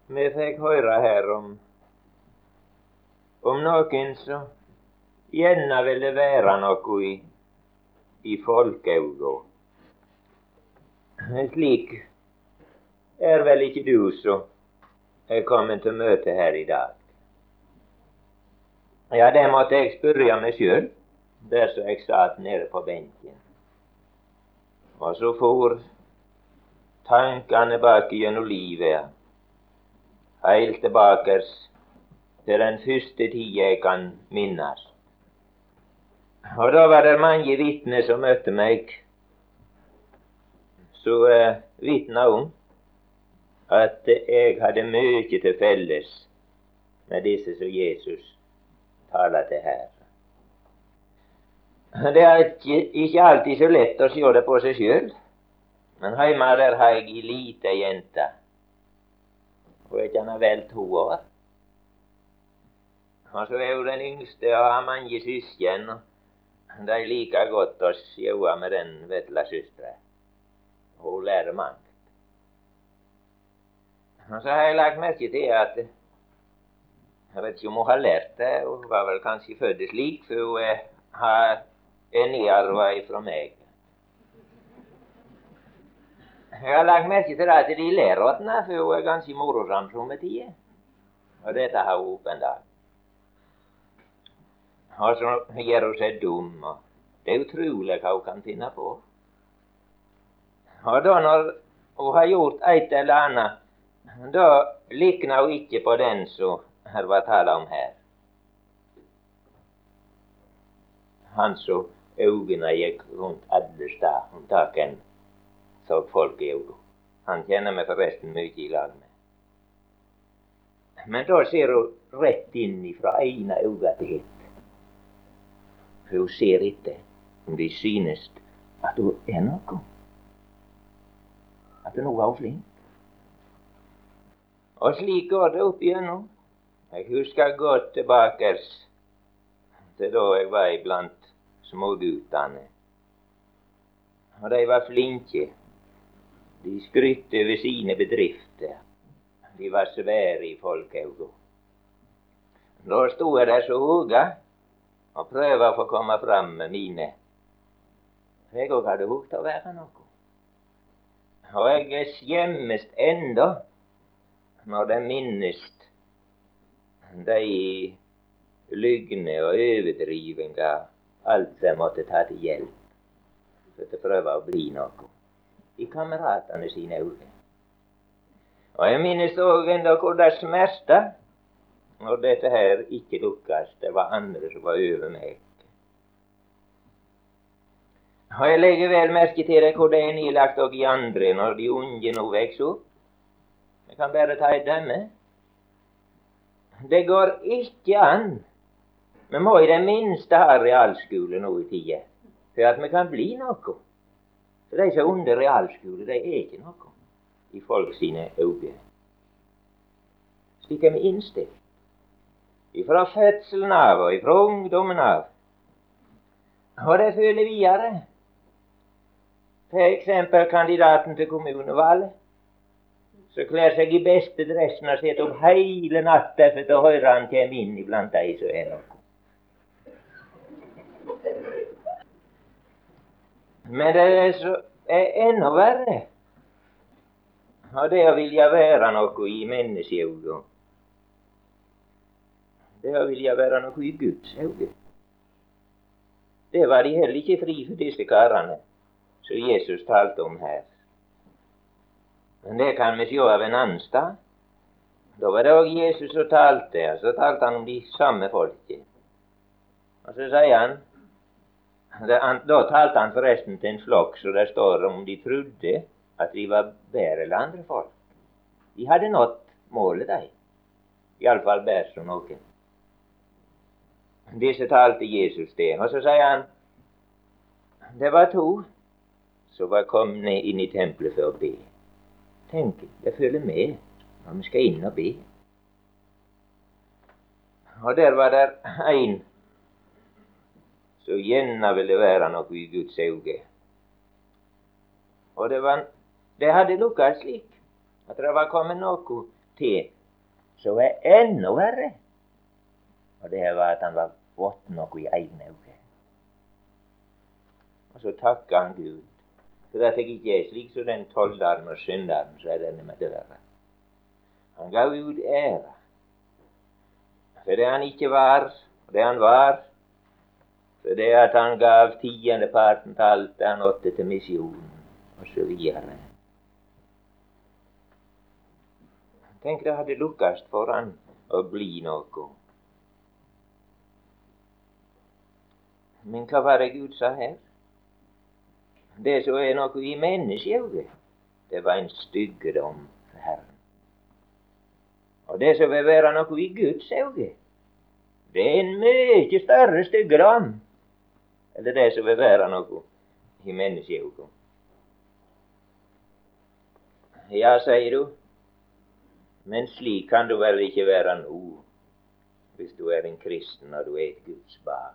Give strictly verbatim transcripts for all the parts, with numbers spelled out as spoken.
Vi fikk høre her om om noen som gjerne ville være noe i, i folkeauga. Slik er vel ikke du som er kommet til møte her i dag. Ja, det måtte jeg spørre meg sjøl, der som jeg satt nede på benken. Og så for tankene bak gjennom livet, heilt tilbake til den første tid jeg kan minnes. Og da var det mange vitner som møtte meg, så uh, vitna om at jeg hadde mye til felles med disse som Jesus taler til her. Det er ikke, ikke alltid så lett å se det på seg selv, men hjemme der har jeg en liten jente, og jeg kjenner vel to år. Og så er hun den yngste og har mange søsken, og de liker godt å sjåa med den vesle søstre. Hun lærer mangt. Og så har jeg lagt merke til at jeg vet ikke om hun har lært det, hun var vel kanskje født slik, for hun er, har en nedarva ifra meg. Jeg har lagt merke til at de lærer henne, for hun er ganske morosom som med tida. Og dette har hun opp en dag. Og så gjør hun seg dum, og det er utrolig hva hun kan finne på. Og da når hun har gjort et eller annet, da likner hun ikke på den som her var tale om her. Han så øynene gikk rundt alle steder, om taken så folk i øynene. Han kjenner meg forresten mye i lag med. Men da ser hun rett inn ifra ene øyne til ett. For hun ser etter om det synes at hun er noe. At nå var hun flink. Og slik går det opp igjennom. Jeg husker godt tilbake til da jeg var iblant småguttene. Og de var flinke. De skrytte over sine bedrifter. De var svære i folkeauga. Da stod jeg der så hoga og prøvde å få komme fram med mine. Jeg òg hadde hogt å være noe. Og jeg skjemmes enda når de minnes de lygne og overdrivinga, alt som måtte ta til hjelp for å prøve å bli noe i kameratene sine øyne. Og jeg minnes òg enda hvor det smerta når dette her ikke lukkes. Det var andre som var over meg. Og jeg legger vel merke til det hvor det er nedlagt og i andre når de unge nå vokser opp. Jeg kan bare ta et dømme. Det går ikke an. Vi må i det minste ha realskole nå i tida, for at vi kan bli noe. For de som er under realskole, de er ikke noe i folk sine øyne. Slik er vi innstilt. Ifra fødselen av og ifra ungdommen av. Og det føler videre. For eksempel kandidaten til kommunevalget, så klær seg i beste dressen og sitter opp hele natta for å høre han komme inn iblant de som er noe. Men det er, så, er enda verre. Og det å vilja være noe i menneskeøyne. Det å vilja være noe i Guds øyne. Det var de heller ikke fri for disse karene som Jesus talte om her. Men det kan vi se av en annen stad. Da var det også Jesus som talte, og så talte han om de samme folket. Og så sier han, det, han da talte han forresten til en flokk, så det står om de trodde at de var bedre enn andre folk. De hadde nått målet, de. I alle fall bedre som noen. Disse talte Jesus til, og så sier han, det var to som var kommet inn i tempelet for å be. Tenk, det følger med når vi skal inn og be. Og der var der en som gjerne ville være noe i Guds øyne. Og det, var, det hadde lukket slik at det var kommet noe til som er enda verre. Og det var at han var fått noe i egne øyne. Og så takket han Gud. For at jeg ikke er slik som den tolderen og synderen, så er denne med døra. Han gav Gud ære. For det han ikke var, og det han var, for det at han gav tiendeparten til alt det han åtte til misjonen, og så videre. Tenk, det hadde lukkast for han å bli noe. Men hva var det Gud sa her? Det som er noe i menneskeøyne, det var en styggedom for Herren. Og det som vil være noe i Guds øyne, det er en mye større styggedom, eller det som vil være noe i menneskeøyne. Ja, sier du, men slik kan du vel ikke være nå, hvis du er en kristen og du er et Guds barn.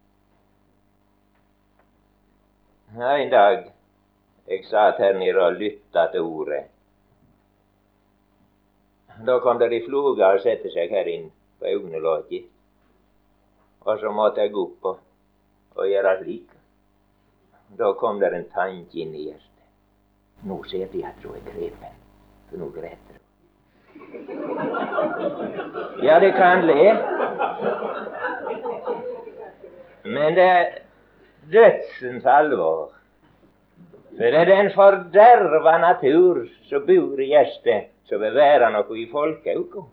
Ja, en dag, jeg satt her nede og lyttet til ordet. Da kom det de floga og sette seg her inn på øynelåket. Og så måtte jeg gå opp og, og gjøre slik. Da kom det en tanke inn i hjertet. Nå ser de at du er krepen, for nå græter du. Ja, det kan le. Men det er dødsens alvor. For det er den forderva natur som bor i hjertet, som vil være noe i folkeauka.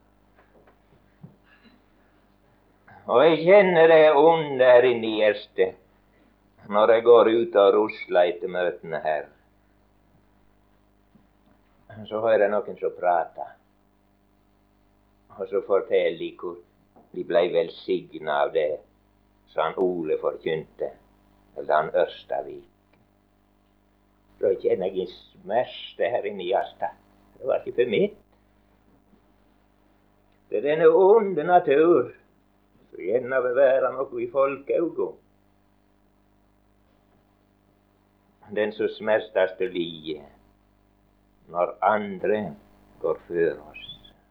Og jeg kjenner det onde her inne i hjertet når jeg går ut og rusler etter møtene her. Så hører jeg noen som prater, og så forteller de hvor de ble velsignet av det som han Ole forkynte, eller han Ørstavik. Da kjenner jeg en smerte her inne i hjertet. Det var ikke for mitt. Det er denne onde natur som gjerne vil være noe i folkeauga. Den som smertes til lie når andre går før oss.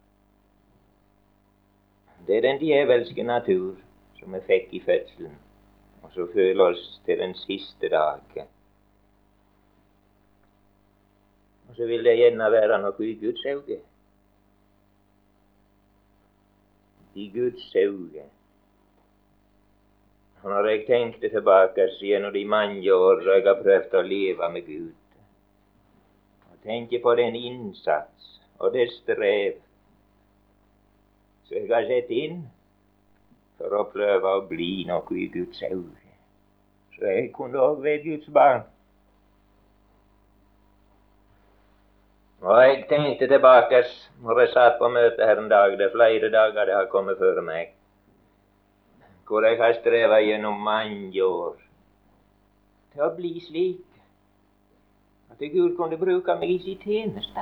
Det er den djevelske natur som vi fikk i fødselen, og så føler oss til den siste dag. Og så vil det gjerne være noe i Guds øyne. I Guds øyne. Og når jeg tenkte tilbake gjennom de mange år så jeg har prøvd å leve med Gud, og tenke på den innsats og det strev så jeg har sett inn for å prøve å bli noe i Guds øyne, så jeg kunne også være Guds barn. Og jeg tenkte tilbake når jeg satt på møte her en dag, det er flere dager det har kommet før meg, hvor jeg har strevet gjennom mange år til å bli slik at Gud kunne bruke meg i sin tjeneste.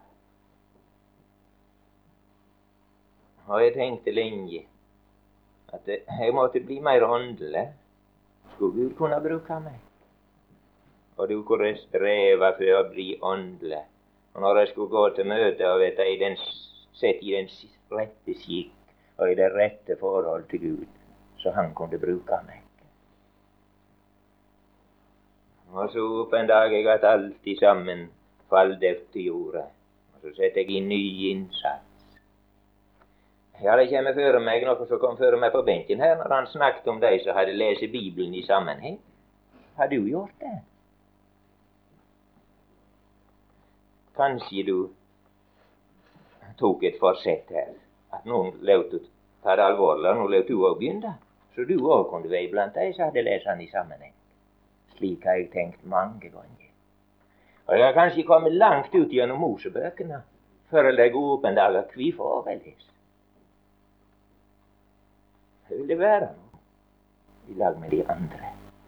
Og jeg tenkte lenge at jeg måtte bli mer åndelig, skulle Gud kunne bruke meg. Og du kunne streve for å bli åndelig. Og når jeg skulle gå til møte og vet jeg, den, sett i den rette skikk og i det rette forhold til Gud, så han kunne bruke meg. Og så opp en dag jeg hatt alt i sammen falldeft til jorda, og så setter jeg i ny innsats. Ja, det kommer før meg noe som kom før meg på benken her, når han snakket om de som hadde lest Bibelen i sammenheng. Har du gjort det? Kanskje du tok et forsett her, at noen levde ta det alvorlig, og nå levde du også begynne, så du også kunne være blant de som hadde lest han i sammenheng. Slik har jeg tenkt mange ganger. Og jeg har kanskje kommet langt ut gjennom Mosebøkene, før jeg legger opp en dag at hvorfor jeg leser. Det vil det være noe i lag med de andre.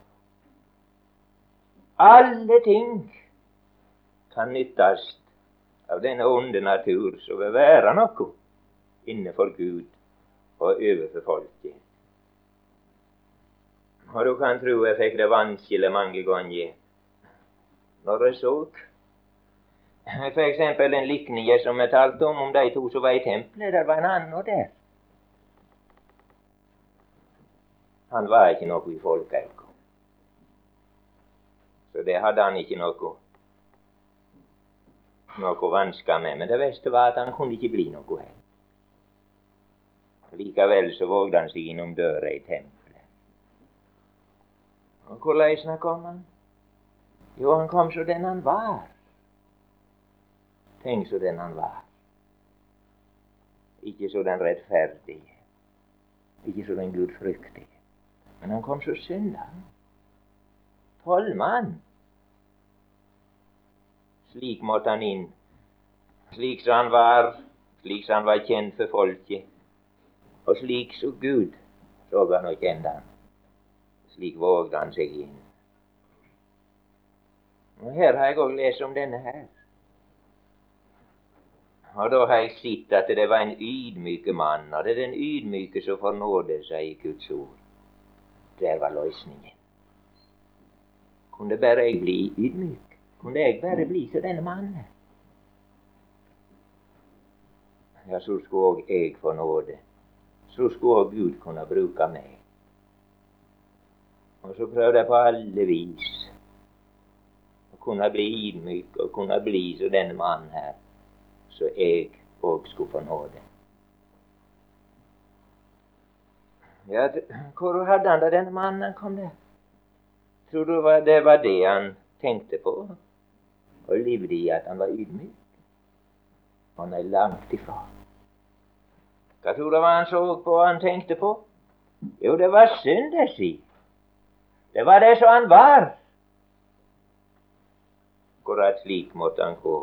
Alle ting kan nyttes av denne onde natur som vil være noe innenfor Gud og overfor folket. Og du kan tro jeg fikk det vanskelig mange ganger når jeg så For eksempel en likning som jeg talte om, om de to som var i tempelet. Der var en annen der. Han var ikke noe i folket. Så det hadde han ikke noe noe vansker med. Men det beste var at han kunne ikke bli noe her. Likevel så vågde han seg innom døra i tempelet. Og hvordan kom han? Jo, han kom så den han var. Tenk så den han var. Ikke så den rettferdige. Ikke så den gudfryktige. Men han kom så synder. Tollmann. Slik måtte han inn. Slik som han var, slik som han var kjent for folket. Og slik så Gud så han og kjente han. Slik vågde han seg inn. Og her har jeg også lest om denne her. Og da har jeg sett at det var en ydmyke mann, og det er den ydmyke som får nåde, sier Guds ord. Der var løsningen. Kunne bare jeg bli ydmyk? Kunne jeg bare bli som denne mannen? Ja, så skulle også jeg få nåde. Så skulle også Gud kunne bruke meg. Og så prøvde jeg på alle vis å kunne bli ydmyk og kunne bli som denne mannen her, så jeg også skulle få nåde. Ja, hvor hadde han da denne mannen kom der? Tror du det var det han tenkte på? Og levde i at han var ydmyk? Han er langt ifra. Hva tror du han så på og han tenkte på? Jo, det var synd, det sier. Det var det som han var. Akkurat slik måtte han gå.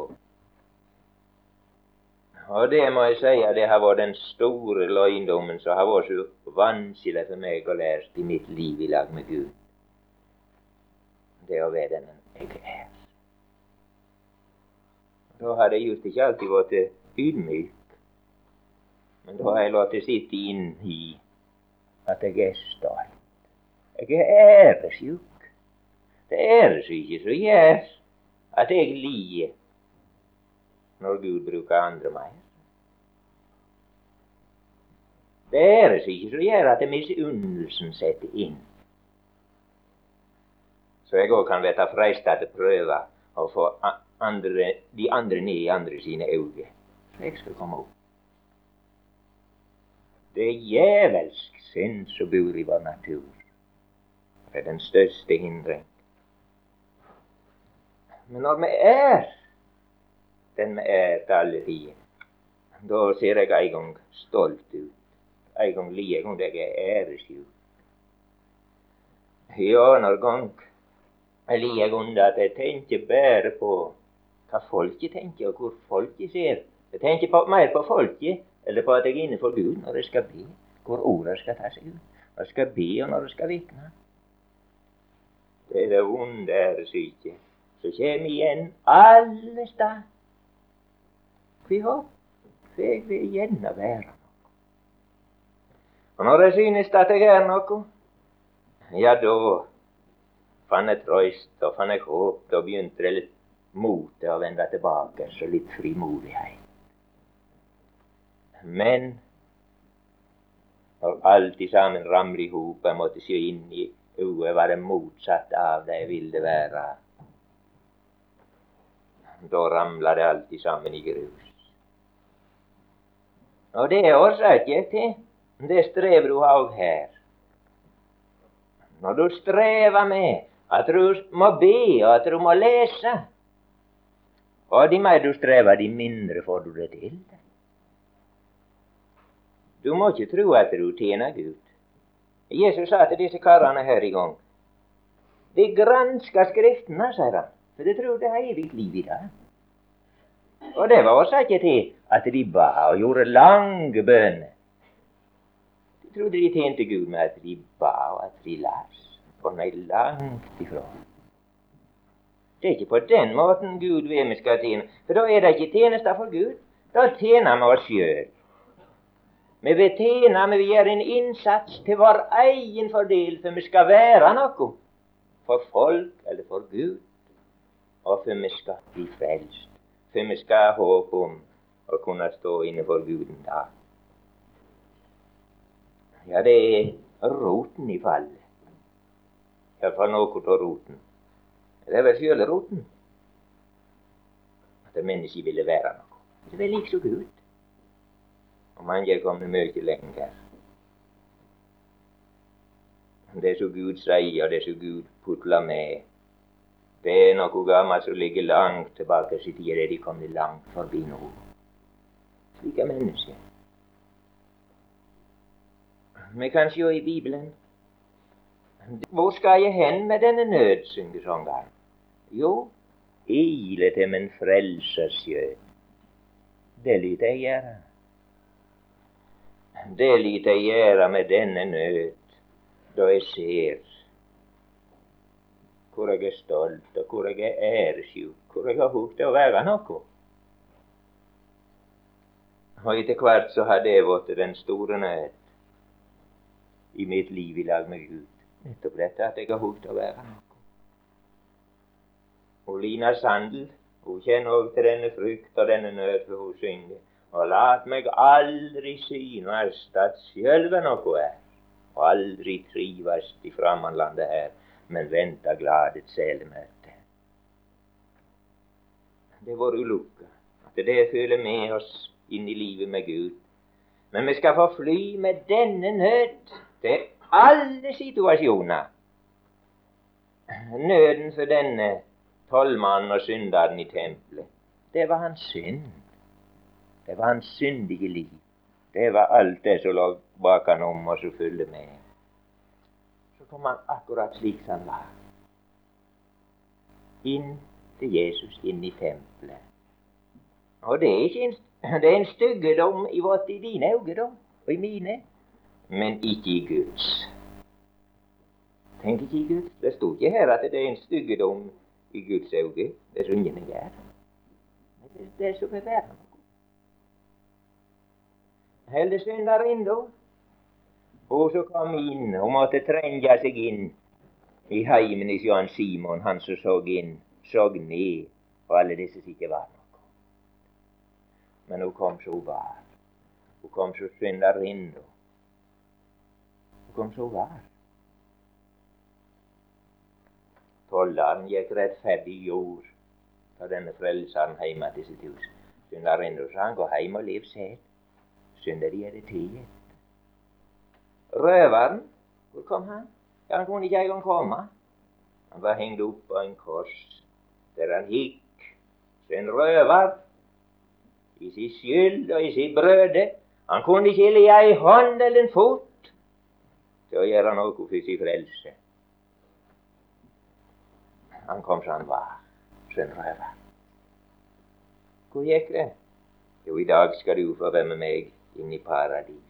Og det må jeg si at det har vært den store løgndommen som har vært så vanskelig for meg å lære i mitt liv i lag med Gud. Det å være den jeg er. Da har jeg just ikke alltid vært ydmyk. Men da har jeg latt det sitte inn i at jeg er stolt. Jeg er æresjuk. Det er æressyke som gjør at jeg lider når Gud bruker andre meg. Det er æressyke som gjør at misunnelsen setter inn. Så jeg også kan være freistet til å prøve å få andre, de andre ned i andre sine øyne. Så jeg skal komme opp. Det er djevelsk synd som bor i vår natur. Det er den største hindring. Men når vi er den vi er til alle tider, da ser jeg en gang stolt ut. En gang lir jeg om jeg er æresjuk. Ja, når gang jeg lir under at jeg tenker bare på hva folket tenker, og hvor folket ser. Jeg tenker på, mer på folket, eller på at jeg er inne for Gud når jeg skal be, hvor ordet skal ta seg ut. Når jeg skal be, og når jeg skal vitne. Det er det onde æressyke. Så kommer igjen alle steder. Hvorfor? For jeg vil gjerne være noe. Og når jeg synes at jeg er noe, ja, da fann jeg trøst, og fann jeg håp, da begynte det litt motet å vende tilbake, så litt frimodighet. Men når alt i sammen ramler i hop, jeg måtte se inn i øyet, var det motsatt av det jeg ville være. Da ramler det alt i sammen i grus. Og det er årsaken til. Det strever du også her. Når du strever med at du må be, og at du må lese, og de mer du strever, de mindre får du det til. Du må ikke tro at du tjener Gud. Jesus sa til disse karene her i gang, de gransker skriftene, sier han, for de tror det har evig liv i det. Og det var også ikke til at de ba og gjorde lange bønner. De trodde de tjente Gud med at de ba og at de las. Og nei, langt ifra. Det er ikke på den måten Gud vil vi skal tjene, for da er det ikke tjenester for Gud. Da tjener vi oss selv. Vi vil tjene, vi vil gjøre en innsats til vår egen fordel, for vi skal være noe for folk eller for Gud, og for vi skal bli frelst. for vi skal ha håp om å kunne stå innenfor Guden da. Ja, det er roten i fallet. I hvert fall noe av roten. Det er vel selv roten. At det mennesket ville være noe. Det er vel ikke så Gud. Og mange er kommet mye lenger. Det som Gud sier, det som Gud putler med, det er noe gammelt som ligger langt tilbake i tida, det er de kommet langt forbi nå. Slike mennesker. Vi kan se i Bibelen. Hvor skal jeg hen med denne nød, synger sangeren? Jo, ile til min frelsers skjød. Det lyt jeg gjøre. Det lyt jeg gjøre med denne nød, da jeg ser hvor jeg er stolt, og hvor jeg er æresjuk, hvor jeg har håpet å være noe. Og etter hvert så har det vært den store nød i mitt liv i lag med Gud. Nettopp dette at jeg har håpet å være noe. Og Lina Sandel, hun kjenner også til denne frykt og denne nød, for hun synger. Og lat meg aldri synast at sjølve noe er, og aldri trivast i frammanlandet her, men venta gladets selemøte. Det var ulukka, at det føler med oss inn i livet med Gud. Men vi skal få fly med denne nød til alle situasjoner. Nøden for denne tollmannen og synderen i tempelet, det var hans synd. Det var hans syndige liv. Det var alt det som lå bak han om og som følte med. Så kom han akkurat slik som han var. Inn til Jesus, inn i tempelet. Og det er ikke en, det er en styggedom i vårt i dine øyne da, og i mine, men ikke i Guds. Tenk ikke i Guds. Det stod ikke her at det er en styggedom i Guds øyne. Det er ingen jeg er. Det, det er så beværet. Helde synder inn da, og så kom inn og måtte trenge seg inn i heimen i Jan Simon, han som så inn, så ned på alle disse som ikke var noe. Men hun kom så var. Hun kom så synder inn da. Hun kom så var. Tolleren gikk rettferdig jord av denne frelseren hjemme til sitt hus. Synder inn da, så han går hjem og lev selv. Synder de er det tiet. Røveren, hvor kom han? Ja, han kunne ikke engang komme. Han var hengt opp på en kors, der han gikk, så en røver, i sin skyld og i sin brøde. Han kunne ikke le ei hånd eller en fot til å gjøre noe for sin frelse. Han kom som han var, så en røver. Hvor gikk det? Jo, i dag skal du få være med meg inn i paradis.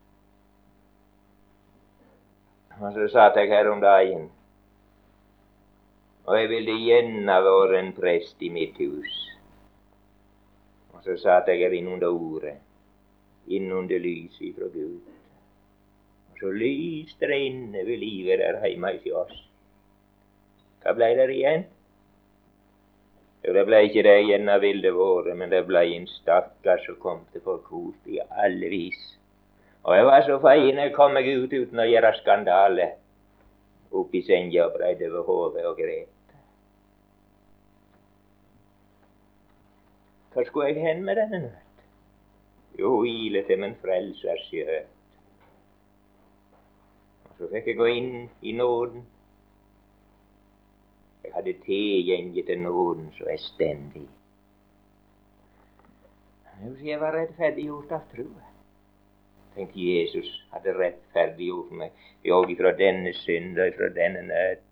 Og så satt jeg her om dagen, og jeg ville gjerne være en prest i mitt hus. Og så satt jeg her innunder ordet, innunder lyset fra Gud. Og så lyste det inne ved livet der hjemme i oss. Hva ble det igjen? Jo, det ble ikke det igjen av ville våre, men det ble en stakkar som kom til forkort i alle vis. Og jeg var så feien jeg kom meg ut uten å gjøre skandale. Opp i senga og breide over hodet og gret. Hva skulle jeg hen med denne nød? Jo, ile til min frelsers skjød. Og så fikk jeg gå inn i nåden. Jeg hadde tilgjenge til nåden så jeg stendig. Jeg var rettferdiggjort av tro. Tenk, Jesus hadde rettferdiggjort meg, og ifra denne synd og ifra denne nød.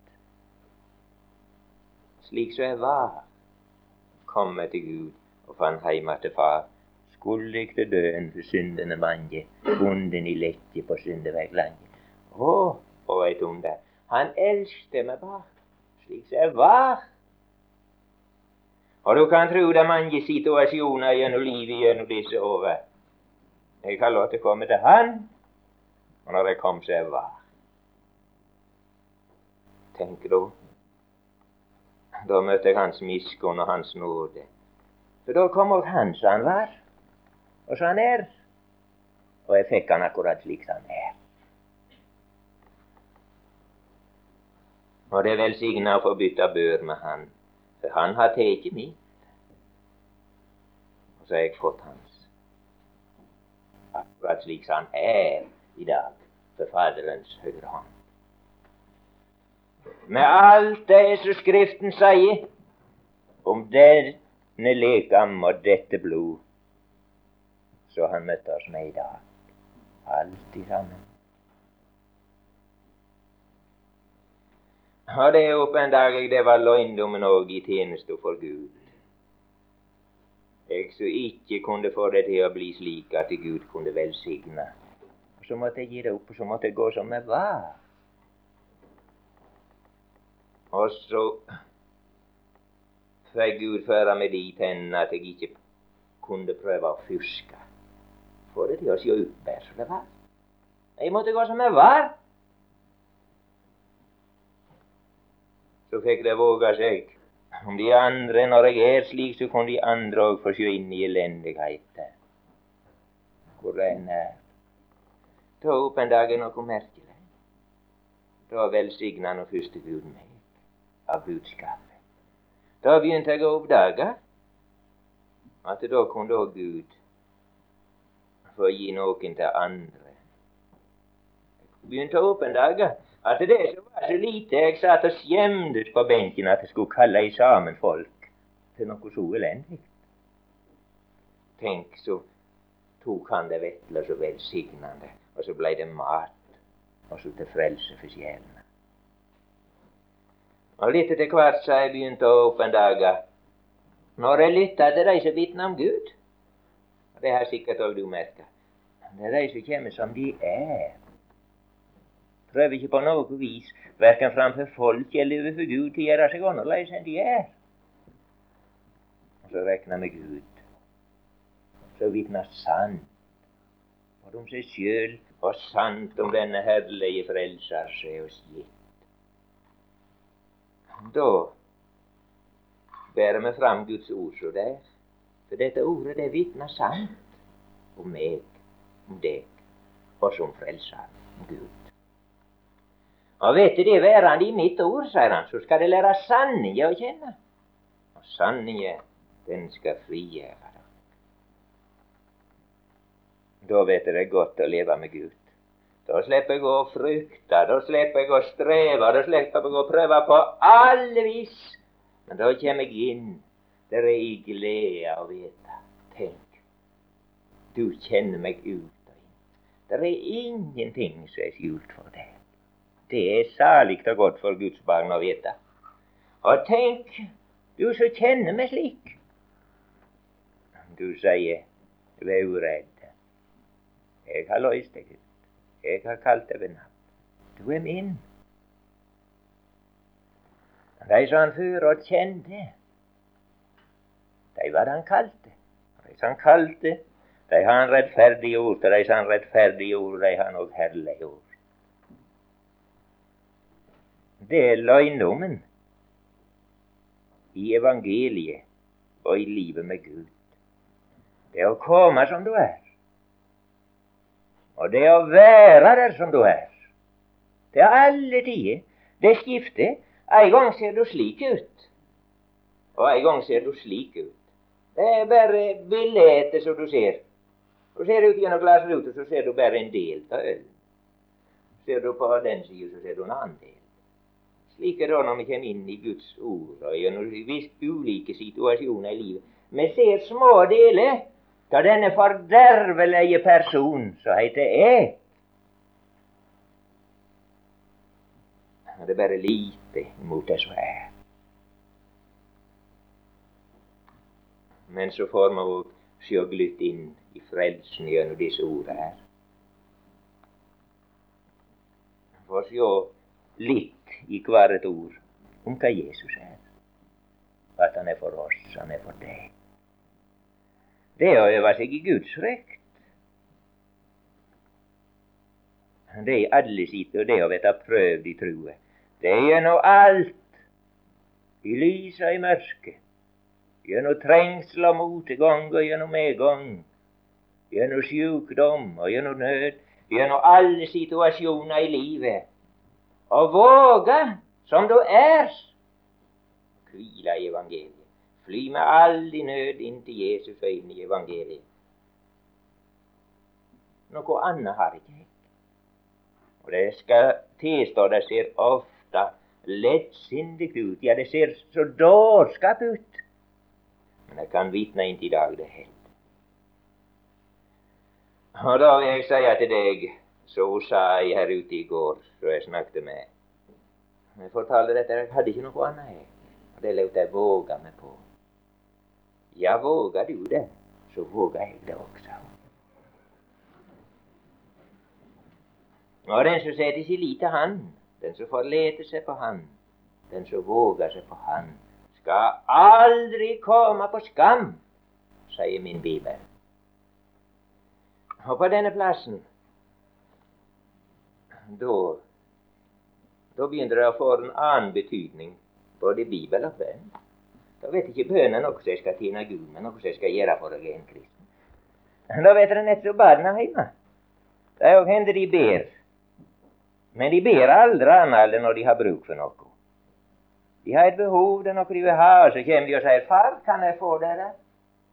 Slik så jeg var, kom jeg til Gud og fant heima til far. Skulle jeg til døden for syndene mange, bonden i lette på syndeveg lange. Å, og vet om det, han elsket meg bare, slik så jeg var. Og du kan tro det er mange situasjoner gjennom livet gjennom disse årene. Jeg har lov til å komme til han, og når jeg kom så jeg var. Tenk da, da møtte jeg hans miskunn og hans nåde. For da kom også han som han var, og så han er. Og jeg fikk han akkurat slik som han er. Og det er velsignet å få bytte bør med han, for han har tatt mitt. Og så har jeg fått hans. Akkurat slik som han er i dag, for Faderens høyre hånd. Med alt det som Skriften sier om denne lekam og dette blod, så han møtte oss med i dag. Alt i sammen. Og det er opp en dag jeg det var løgndommen òg i tjeneste for Gud. Jeg så ikke kunne få det til å bli slik at Gud kunne velsigne. Og så måtte jeg gi det opp, og så måtte jeg gå som jeg var. Og så fikk Gud føre meg dit hen at jeg ikke kunne prøve å fuske. Få det til å se ut der som det var. Jeg måtte gå som jeg var. Så fikk det våge seg. Om de andre, når jeg er slik, så kan de andre òg få se inn i elendigheten. Hvor den er. Da opp en dag er noe merkelig. Da velsignet han første Gud meg av budskapet. Da begynte jeg å oppdage at da kunne da Gud få gi noen til andre. Jeg begynte å oppdage at det som var så lite, jeg satt og skjemdes på benken at jeg skulle kalle i sammen folk til noe så elendig. Tenk, så tok han det vetle så velsignende, og så ble det mat, og så til frelse for sjelene. Og litt etter hvert så jeg begynte å oppdage, når jeg lyttet til de som vitner om Gud, og det har sikkert også du merket, det er de som kommer som de er. Prøver ikke på noe vis, hverken framfor folk eller overfor Gud, til å gjøre seg annerledes enn de er. Og så regner med Gud. Så vitner sant, både om seg selv, og sant om denne herlige frelser som er oss gitt. Da bærer vi fram Guds ord så der, for dette ordet det vitner sant om meg, om deg, og som frelser om Gud. Og vet du, det værende i mitt ord, sier han, så skal det lære sanningen å kjenne. Og sanningen, den skal frigjøre deg. Da vet det godt å leve med Gud. Da slipper jeg å frykte, da slipper jeg å streve, da slipper jeg å prøve på alle vis. Men da kommer jeg inn, der er i glede å vite. Tenk, du kjenner meg ut og inn. Der er ingenting som er skjult for deg. Det er salig og godt for Guds barn å vite. Og tenk, du som kjenner meg slik. Du sier, vær uredd. Jeg har løst deg ut. Jeg har kalt deg ved navn. Du er min. De som han før og kjente, de var han kalte. De som han kalte, de har han rettferdiggjort, og de som han rettferdiggjort, de har han også herliggjort. Det er løgndommen i evangeliet og i livet med Gud. Det er å komme som du er. Og det er å være der som du er. Det er alle tider. Det skifter. En gang ser du slik ut, og en gang ser du slik ut. Det er bare bildet som du ser. Du ser ut gjennom glassruta, så ser du bare en del av ølen. Ser du på den siden, så ser du en annen del. Slik er det når vi kommer inn i Guds ord og gjennom ulike situasjoner i livet. Vi ser små deler av denne fordervelige person som heter jeg. Og det er bare lite imot det som er. Men så får vi også se glitt inn i frelsen gjennom disse ordene her. Vi får se litt i hver et ord om hva Jesus er. At han er for oss, han er for deg. Det er å øve seg i Guds frykt. Det er alle sitt, og det å vite prøvd i true. Det er gjennom alt, i lys og i mørke, gjennom trengsel og motgang og gjennom medgang, gjennom sykdom og gjennom nød, gjennom alle situasjoner i livet, og våge, som du er, hvile i evangeliet. Fly med all din nød inn til Jesus og inn i evangeliet. Noe annet har ikke jeg. Og det skal tilstå, det ser ofte lettsindig ut. Ja, det ser så dårskap ut. Men jeg kan vitne inntil i dag det er helt. Og da vil jeg si til deg, så sa jeg her ute i går, så jeg snakket med. Jeg fortalte dette, jeg hadde ikke noe annet jeg. Og det lot jeg våge meg på. Ja, våger du det, så våger jeg det også. Og den som setter sin lit til Han, den som forleter seg på Han, den som våger seg på Han, skal aldri komme på skam, sier min Bibel. Og på denne plassen, da, da begynner det å få en annen betydning, både i Bibel og bønn. Da vet ikke bønnen noe som jeg skal tjene Gud med, noe som jeg skal gjøre for å bli en kristen. Da vet dere nett så barna hjemme. Det er jo hender de ber. Men de ber aldri annet enn når de har bruk for noe. De har et behov, det er noe de vil ha, og så kommer de og sier, far, kan jeg få det der?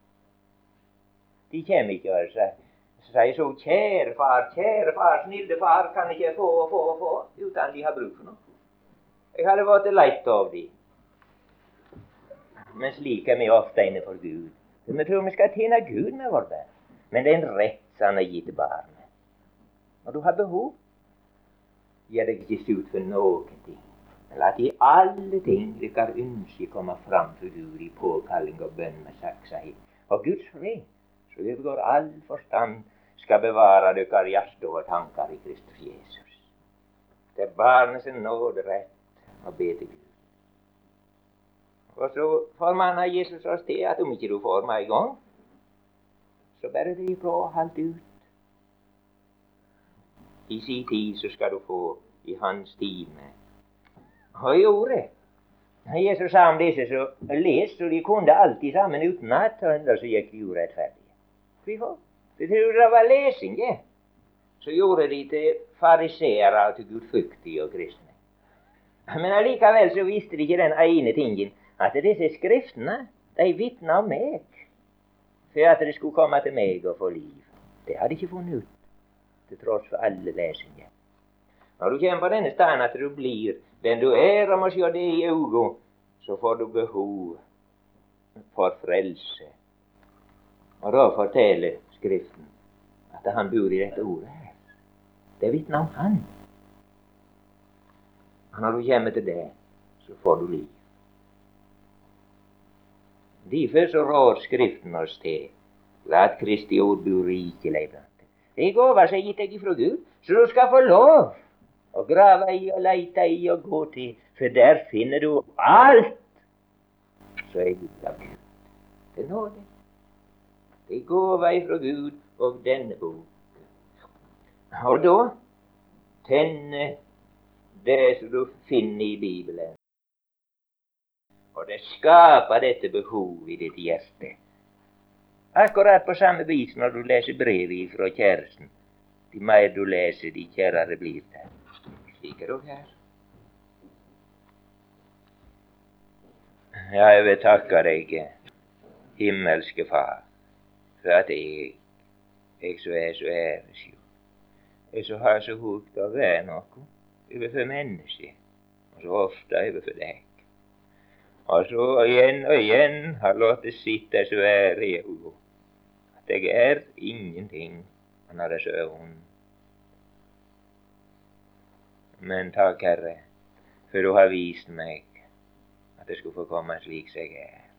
De kommer ikke og sier, sier så, kjære far, kjære far, snille far, kan ikke jeg få og få og få, uten de har bruk for noe. Jeg hadde vært leit av de. Men slik er vi ofte inne for Gud. Vi tror vi skal tjene Gud med vår bønn. Men det er en rett som han har gitt barnet. Når du har behov, gjør deg ikke ut for noen ting. Men la i alle ting dere ønsker komme fram for Gud i påkalling og bønn med saksa hit. Og Guds fred, så overgår all forstand, skal bevare dere hjerte og tanker i Kristus Jesus. Det er barnet sin nåde rett å be til Gud. Og så formaner Jesus oss til at om ikke du får meg i gang, så bare driv på og halt ut. I sin tid så skal du få i hans time. Og i ordet, Jesus sa om disse så les, så de kunne alltid sammen utenat, og enda så gikk de urettferdige. Hvorfor? Det tror det var lesing, ja. Så gjorde de til fariseere og til gudfryktige og kristne. Men allikevel så visste de ikke den ene tingen, at disse skriftene, de vitner om meg, for at de skulle komme til meg og få liv. Det hadde de ikke funnet ut, til tross for alle lesinger. Når du kommer på denne stedet at du blir den du er, og må se det i øynene, så får du behov for frelse. Og da forteller Skriften at han bor i dette ordet her. Det vitner om han. Og når du kommer til det, så får du liv. Derfor så rår Skriften oss til, la at Kristi ord bo rikelig blant deg. Det er gaver som er gitt deg ifra Gud, så du skal få lov å grave i og leite i og gå til, for der finner du alt som er gitt av Gud. Det er nåde. Det er gaver ifra Gud og denne bok. Og da tenne det som du finner i Bibelen. Og det skaper dette behov i ditt hjerte. Akkurat på samme vis når du leser brevet fra kjæresten. De mer du leser, de kjærere blir det. Slik er det her. Ja, jeg vil takke deg, himmelske Far, for at jeg, jeg så er så æresjord. Jeg så har så høyt å være noe overfor mennesker, og så ofte overfor deg. Og så igjen og igjen har lått det sitte så ære i hodet, at jeg er ingenting når det er så ond. Men takk, Herre, for du har vist meg at jeg skulle få komme slik som jeg er.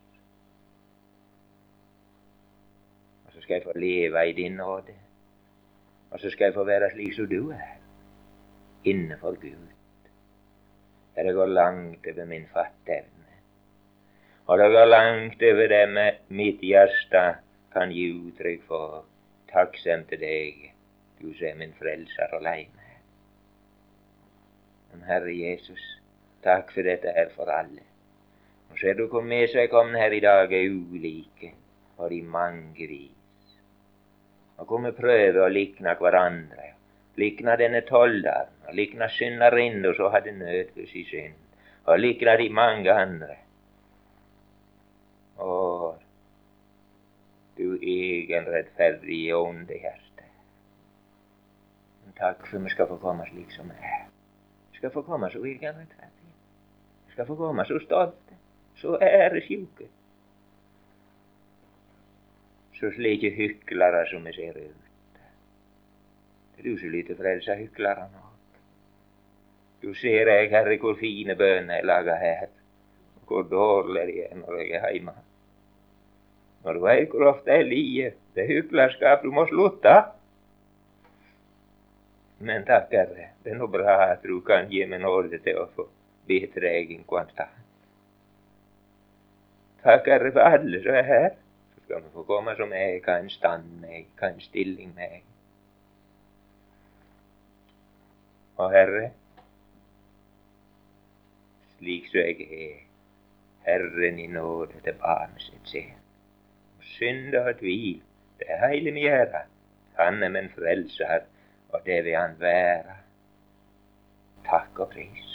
Og så skal jeg få leve i din nåde, og så skal jeg få være slik som du er, innenfor Gud. Der det går langt over min fatteevne. Og det går langt over det med mitt hjerte kan gi uttrykk for takksom til deg, du som er min frelser alene. Men Herre Jesus, takk for dette her for alle. Og ser du hvor med seg kom her i dag er ulike, og de mange vis. Og hvor vi prøver å likne hverandre, likne denne tolderen, og likne synderinnen som hadde nød for sin synd, og likne de mange andre. Å, du egen rettferdige og onde hjerte. Men takk for vi skal få komme slik som vi er. Vi skal få komme så egen rettferdige. Vi skal få komme så stolte, så æresjuke. Så slike hyklere som vi ser ut. Det er du som lytter frelsa hyklere nå. Du ser jeg, Herre, hvor fine bønner jeg lager her, og hvor dårlig de er når jeg er hjemme. Når du vet hvor ofte jeg lier, det er hyklerskap du må slutte. Men takk, Herre, det er noe bra at du kan gi meg nåde til å få be til deg en kvantat. Takk, Herre, for alle som er her. Så skal vi få komme som jeg, hva en stand med, hva en stilling med. Og Herre, slik som jeg er, Herren i nåde til barnet sitt ser. Og synde og tvil, det er heile mi gjøre. Han er min frelser, og det vil han være. Takk og pris.